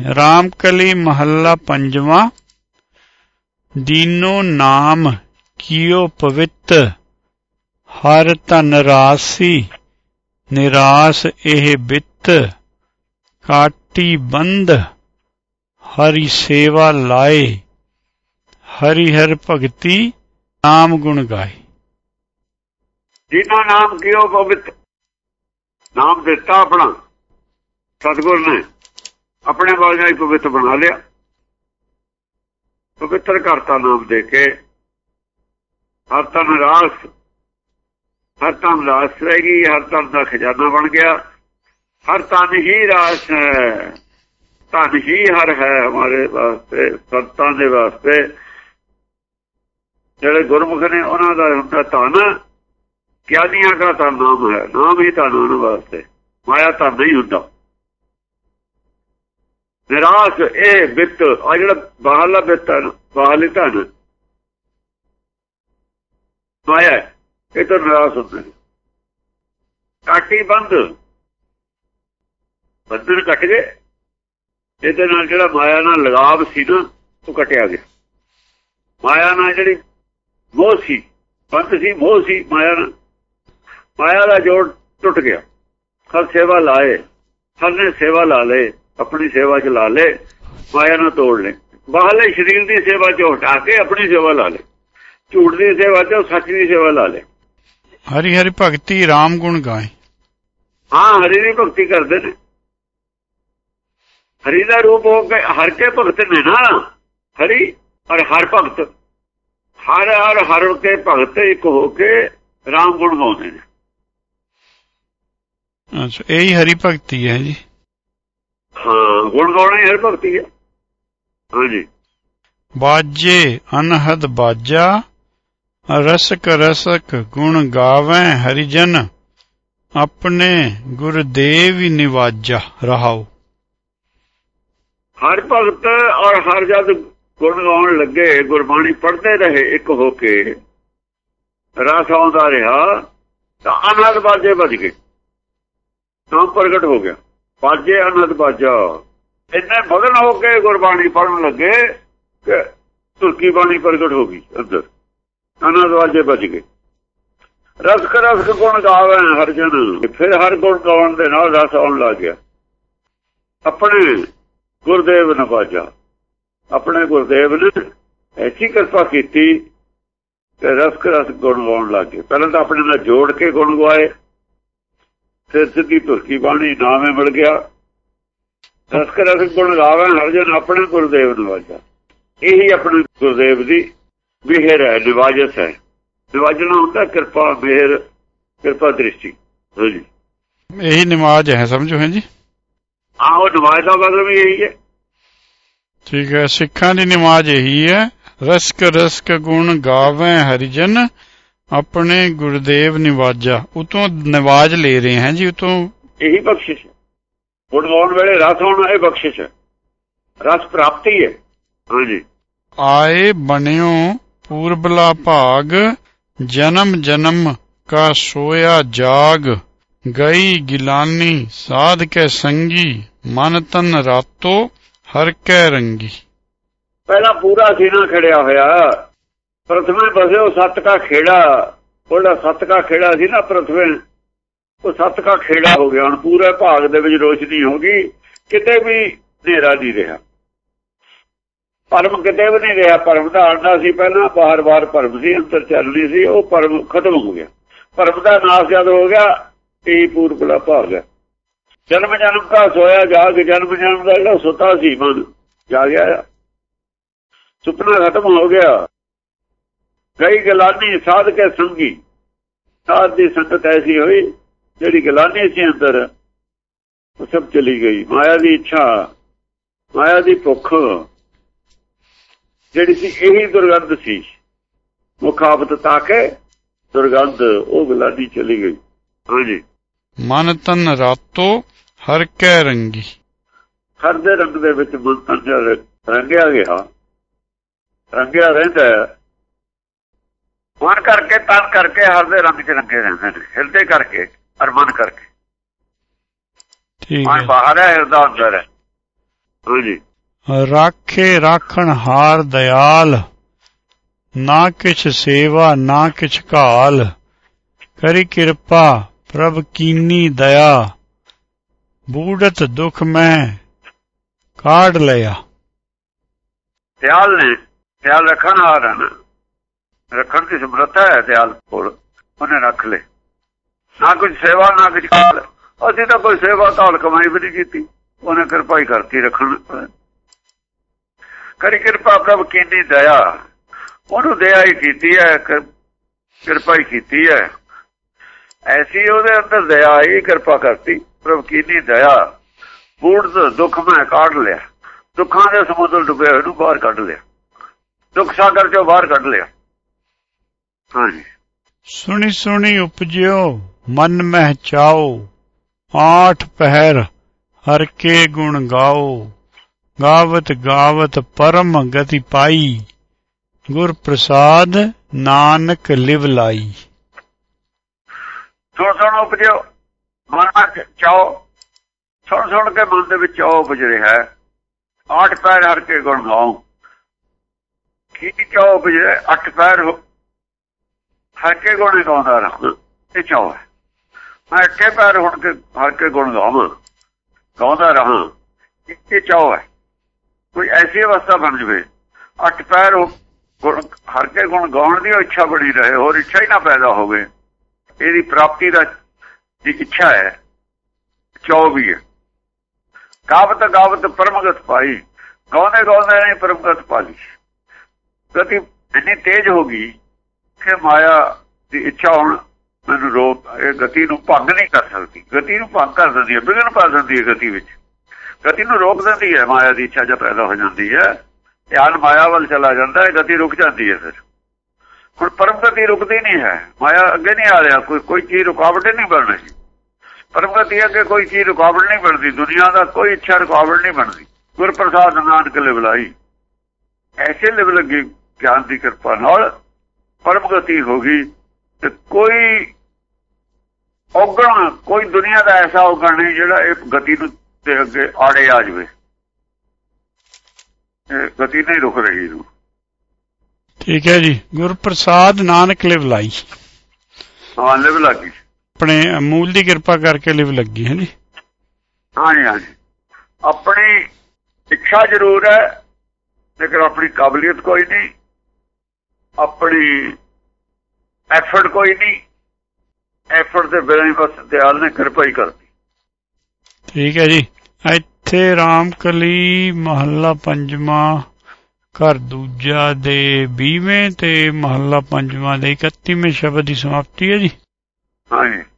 रामकली महला पंजवा। दीनो नाम कियो पवित्र, हर धन राशि निराश एह बित्त। काटी बंद हरि सेवा लाए, हरिहर भगति नाम गुण गाए। दीनो नाम कियो पवित्र, नाम दिता अपना सतगुर ने, अपने बाजा ही पवित्र बना लिया। पवित्र करता नाम दे के। हर तन रास, हर तन रास रहेगी, हर तन का खजाना बन गया। हर तन ही रास है, धन ही हर है हमारे वास्ते, संतां दे वास्ते। जेड़े गुरमुख ने उन्हां दा हुंदा धन, ज्ञानियां का धन नाम है, नाम ही धन उन्हां वास्ते, माया धन नहीं हुंदा। निराश ए बित्त, आ जिहड़ा बाहरला बित्त है, बाहरली धन माया, ये तो निराश होंदे ने। काटी बंद, बंधन कट गए। ਇਹਦੇ ਨਾਲ ਜਿਹੜਾ ਮਾਇਆ ਨਾਲ ਲਗਾਵ ਸੀ ਨਾ, ਉਹ ਕਟਿਆ ਗਿਆ। ਮਾਇਆ ਨਾਲ ਜਿਹੜੀ ਮੋਹ ਸੀ, ਬੰਦ ਸੀ, ਮੋਹ ਸੀ ਮਾਇਆ ਨਾਲ, ਮਾਇਆ ਦਾ ਜੋੜ ਟੁੱਟ ਗਿਆ। ਹਰ ਸੇਵਾ ਲਾਏ, ਹਰ ਨੇ ਸੇਵਾ ਲਾ ਲਏ, ਆਪਣੀ ਸੇਵਾ ਚ ਲਾ ਲੇ, ਮਾਇਆ ਨਾਲ ਤੋੜ ਲੈ। ਬਾਹਰਲੇ ਸਰੀਰ ਦੀ ਸੇਵਾ ਚੋਂ ਹਟਾ ਕੇ ਆਪਣੀ ਸੇਵਾ ਲਾ ਲੈ, ਝੂਠ ਦੀ ਸੇਵਾ ਚੋਂ ਸੱਚ ਦੀ ਸੇਵਾ ਲਾ ਲੈ। ਹਰੀ ਹਰੀ ਭਗਤੀ ਰਾਮ ਗੁਣ ਗਾਏ। ਹਾਂ, ਹਰੀ ਦੀ ਭਗਤੀ ਕਰਦੇ ਨੇ। हरि का रूप हो के हर के भगत ने ना, हरि और हर भगत, हर हर हर के भगत एक होके राम गुण गाते हैं। अच्छा, यही हरि भक्ति है जी। हाँ, गुण गाना ही हरि भक्ति है। हाँ जी। बाजे अनहद बाजा, रसक रसक गुण गावे हरिजन। अपने गुरुदेव निवाजा रहाओ। हर भगत और हर जद गुण गाउण लगे, गुरबाणी पढ़ते रहे एक होके, रस आउंदा रहा, तो अनहद बाजे बज गए, नाम प्रगट हो गया। बाजे अनहद बाजा, इन्ने मगन होके गुरबाणी पढ़न लगे कि तुर्की बाणी प्रगट हो गई अंदर, अनहद बाजे बज गए। रसक रसक गुण गावे हर जन, फिर हर गुण गाउण दे नाल रस आउण लग गया। अपने गुरुदेव नवाजा, अपने गुरुदेव ने ऐसी कृपा की रसक रस गुण गाउण लग गए। पहले तो अपने नाल जोड़ के गुण गवाए, फिर सीधी तुर्की बाणी नाम मिल गया। रसक रस गुण गावे हर जन, अपने गुरुदेव नवाजा। यही अपने गुरुदेव की मिहर है, निवाजत है। निवाजना होता कृपा, मेहर, कृपा दृष्टि। हाँ जी, यही निवाज है, समझो है जी। हाँ, वो नमाज का मतलब यही है। ठीक है, सिखा की नमाज यही है, रसक रसक गुण गावे हरिजन, अपने गुरुदेव निवाजा। उतों निवाज ले रहे हैं जी, उतों यही बख्शिश है। गुण गाउण वेले रस आउणा ये बख्शिश है, रस प्राप्ति है। हाँ जी। आए बनियो पूर्वला भाग, जन्म जन्म का सोया जाग। गई गिलानी साध के संगी, मन तन रातो हर कै रंगी। पहला पूरा सीना खड़िया होया, प्रथमे बसे सत का खेड़ा, थोड़ा सत का खेड़ा सी ना प्रथमे, वो सत का खेड़ा हो गया। हुण पूरे भाग दे विच रोशनी हो गई, किते भी नेरा नहीं रहा, परम किते भी नहीं रहा। परम दा आंदा सी पहला, बाहर बाहर परम सी, अंदर चलनी सी, वो परम खत्म हो गया। परम दा नाश जद हो गया, यही पूर्वला भाग है। जन्म जन्म का सोया जाग, जन्म जन्म का जो सुता सी मन जागया, सुपना खत्म हो गया। गई गिलानी साध के संगी, साध की संगत ऐसी हुई जिहड़ी गिलानी सी अंदर, वो सब चली गई। माया की इच्छा, माया की भुख जिहड़ी सी, यही दुर्गंध सी, मुखाबत ताके दुर्गंध, वो गिलानी चली गई। हाँ जी। मन तन रातो हर कै रंगी। हर दे रंग दे विच मन तन रंगिया गया, रंगिया रहिंदा है। मन करके तन करके हर दे रंग च रंगे रहंदे ने, हिरदे करके और मन करके। मन बाहर है, हिरदा अंदर है। ਹਾਂਜੀ ਰਾਖੇ ਰਾਖਣ ਹਾਰ ਦਇਆਲ, ਨਾ ਕਿਛ ਸੇਵਾ ਨਾ ਕਿਛ ਘਾਲ, ਕਰੀ ਕਿਰਪਾ ਪ੍ਰਭ ਕੀਨੀ ਦਇਆ, ਬੂੜਤ ਦੁਖ ਮੈਂ ਕਾਢ ਲਿਆ। ਦਿਆਲ ਨੇ, ਦਿਆਲ ਰੱਖਣ ਹਾਰ ਹੈ, ਰੱਖਣ ਦੀ ਸਮਰੱਥਾ ਹੈ ਦਿਆਲ ਕੋਲ, ਉਹਨੇ ਰੱਖ ਲਏ। ਨਾ ਕੁਝ ਸੇਵਾ ਨਾ ਕੁਝ ਘਾਲ, ਅਸੀਂ ਤਾਂ ਕੋਈ ਸੇਵਾ ਘਾਲ ਕਮਾਈ ਵੀ ਨਹੀਂ ਕੀਤੀ, ਉਹਨੇ ਕਿਰਪਾ ਹੀ ਕਰਤੀ ਰੱਖਣ। ਕਰੀ ਕਿਰਪਾ ਪ੍ਰਭ ਕੀਨੀ ਦਇਆ, ਉਹਨੂੰ ਦਇਆ ਹੀ ਕੀਤੀ ਹੈ, ਕਿਰਪਾ ਹੀ ਕੀਤੀ ਹੈ, ਐਸੀ ਉਹਦੇ ਅੰਦਰ ਦਇਆ ਹੀ ਕਿਰਪਾ ਕਰਤੀ। ਪ੍ਰਭ ਕੀਨੀ ਦਇਆ, ਬੂੜ ਦੁੱਖ ਮੈਂ ਕਾਢ ਲਿਆ, ਦੁੱਖਾਂ ਦੇ ਸਮੁੰਦਰ ਡੁੱਬੇ ਹੋਏ ਨੂੰ ਬਾਹਰ ਕੱਢ ਲਿਆ, ਦੁੱਖ ਸਾਗਰ ਚੋਂ ਬਾਹਰ ਕੱਢ ਲਿਆ। ਹਾਂਜੀ ਸੁਣੀ ਸੁਣੀ ਉਪਜਿਓ ਮਨ ਮਹਿ ਚਾਓ, ਆਠ ਪਹਿਰ ਹਰ ਕੇ ਗੁਣ ਗਾਓ, ਗਾਵਤ ਗਾਵਤ ਪਰਮ ਗਤੀ ਪਾਈ, ਗੁਰ ਪ੍ਰਸਾਦ ਨਾਨਕ ਲਿਵ ਲਾਈ। ਸੁਣ ਸੁਣ ਉਪਜਿਓ ਮਨ ਮਹਿ ਚਾਓ, ਸੁਣ ਸੁਣ ਕੇ ਮਨ ਦੇ ਵਿੱਚ ਚਾਓ ਉਪਜ ਰਿਹਾ ਹੈ। ਆਠ ਪੈਰ ਹਰ ਕੇ ਗੁਣ ਗਾਓ, ਕੀ ਚਾਓ ਉਪਜ ਰਿਹਾ? ਅੱਠ ਪੈਰ ਹਰ ਕੇ ਗੁਣ ਗਾਉਂਦਾ ਰਹਾਂ, ਇਹ ਚਾਓ ਹੈ। ਮੈਂ ਅੱਠੇ ਪੈਰ ਹੁਣ ਕੇ ਹਰ ਕੇ ਗੁਣ ਗਾਵਾਂ, ਗਾਉਂਦਾ ਰਹਾਂ, ਇਹ ਚਾਓ ਹੈ। ਕੋਈ ਐਸੀ ਅਵਸਥਾ ਬਣ ਜਾਵੇ, ਅੱਠ ਪੈਰ ਹਰ ਕੇ ਗੁਣ ਗਾਉਣ ਦੀ ਇੱਛਾ ਬਣੀ ਰਹੇ, ਹੋਰ ਇੱਛਾ ਹੀ ਨਾ ਪੈਦਾ ਹੋਵੇ, ਇਹਦੀ ਪ੍ਰਾਪਤੀ ਦਾ ਦੀ ਇੱਛਾ ਹੈ, ਚਾਓ ਵੀ ਹੈ। ਗਾਵਤ ਗਾਵਤ ਪਰਮਗਤ ਪਾਈ, ਗਾਉਂਦੇ ਗਾਉਂਦੇ ਨੇ ਪਰਮਗਤ ਪਾ ਲਈ। ਗਤੀ ਇੰਨੀ ਤੇਜ਼ ਹੋ ਗਈ ਕਿ ਮਾਇਆ ਦੀ ਇੱਛਾ ਹੁਣ ਮੈਨੂੰ ਰੋਕ, ਇਹ ਗਤੀ ਨੂੰ ਭੰਗ ਨਹੀਂ ਕਰ ਸਕਦੀ, ਗਤੀ ਨੂੰ ਭੰਗ ਕਰ ਦਿੰਦੀ ਹੈ, ਵਿਘਨ ਪਾ ਦਿੰਦੀ ਹੈ ਗਤੀ ਵਿੱਚ, ਗਤੀ ਨੂੰ ਰੋਕ ਦਿੰਦੀ ਹੈ। ਮਾਇਆ ਦੀ ਇੱਛਾ ਜਦ ਪੈਦਾ ਹੋ ਜਾਂਦੀ ਹੈ, ਧਿਆਨ ਮਾਇਆ ਵੱਲ ਚਲਾ ਜਾਂਦਾ ਹੈ, ਗਤੀ ਰੁਕ ਜਾਂਦੀ ਹੈ। ਫਿਰ ਹੁਣ ਪਰਮ ਗਤੀ ਰੁਕਦੀ ਨਹੀਂ ਹੈ, ਮਾਇਆ ਅੱਗੇ ਨਹੀਂ ਆ ਰਿਹਾ, ਕੋਈ ਚੀਜ਼ ਰੁਕਾਵਟ ਨਹੀਂ ਬਣ ਰਹੀ। ਪਰਮ ਗਤੀ ਅੱਗੇ ਕੋਈ ਚੀਜ਼ ਰੁਕਾਵਟ ਨਹੀਂ ਬਣਦੀ, ਦੁਨੀਆ ਦਾ ਕੋਈ ਇੱਛਾ ਰੁਕਾਵਟ ਨਹੀਂ ਬਣਦੀ। ਗੁਰ ਪ੍ਰਸਾਦ ਨਾਨਕ ਲਿਵ ਲਾਈ, ਐਸੇ ਲਿਵ ਲੱਗੀ ਗਿਆਨ ਦੀ ਕਿਰਪਾ ਨਾਲ, ਪਰਮ ਗਤੀ ਹੋ ਗਈ। ਤੇ ਕੋਈ ਔਗਣ, ਕੋਈ ਦੁਨੀਆ ਦਾ ਐਸਾ ਔਗਣ ਨਹੀਂ ਜਿਹੜਾ ਇਹ ਗਤੀ ਨੂੰ ਦੇ ਅੱਗੇ ਆੜੇ ਆ ਜਾਵੇ, ਇਹ ਗਤੀ ਨਹੀਂ ਰੁਕ ਰਹੀ ਨੂੰ। ਠੀਕ ਹੈ ਜੀ। ਗੁਰ ਪ੍ਰਸਾਦ ਨਾਨਕ ਲਿਵ ਲਾਈ, ਹਾਂ ਲਿਵ ਲੱਗੀ, ਆਪਣੇ ਮੂਲ ਦੀ ਕਿਰਪਾ ਕਰਕੇ ਲਿਵ ਲੱਗੀ ਹੈ ਜੀ। ਹਾਂਜੀ ਹਾਂਜੀ, ਆਪਣੀ ਇੱਛਾ ਜ਼ਰੂਰ ਹੈ, ਲੇਕਿਨ ਆਪਣੀ ਕਾਬਲੀਅਤ ਕੋਈ ਨਹੀਂ, ਆਪਣੀ ਐਫਰਟ ਕੋਈ ਨਹੀਂ, ਐਫਰਟ ਦੇ ਬਿਨਾਂ ਹੀ ਬਸ ਦਿਆਲ ਨੇ ਕਿਰਪਾ ਹੀ ਕਰਦੀ। ਠੀਕ ਹੈ ਜੀ। ਇੱਥੇ ਰਾਮਕਲੀ ਮਹੱਲਾ ਪੰਜਵਾਂ ਘਰ ਦੂਜਾ ਦੇ 20ਵੇਂ ਤੇ ਮਹੱਲਾ ਪੰਜਵਾਂ ਦੇ 31ਵੇਂ ਸ਼ਬਦ ਦੀ ਸਮਾਪਤੀ ਹੈ ਜੀ। ਹਾਂਜੀ।